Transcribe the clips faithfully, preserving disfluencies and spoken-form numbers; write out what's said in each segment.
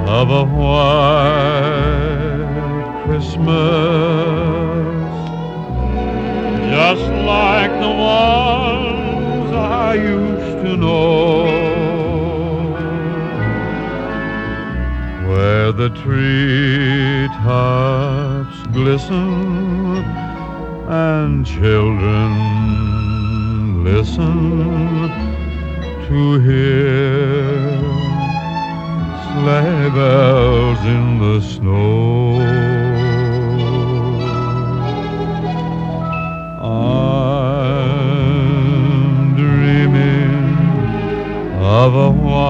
of a white Christmas, just like the ones I used to know, where the treetops glisten and children listen to hear sleigh bells in the snow. I'm dreaming of a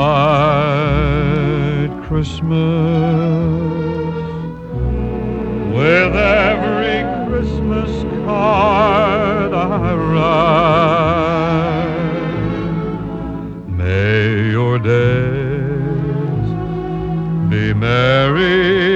white Christmas, with every Christmas card I write. May your days be merry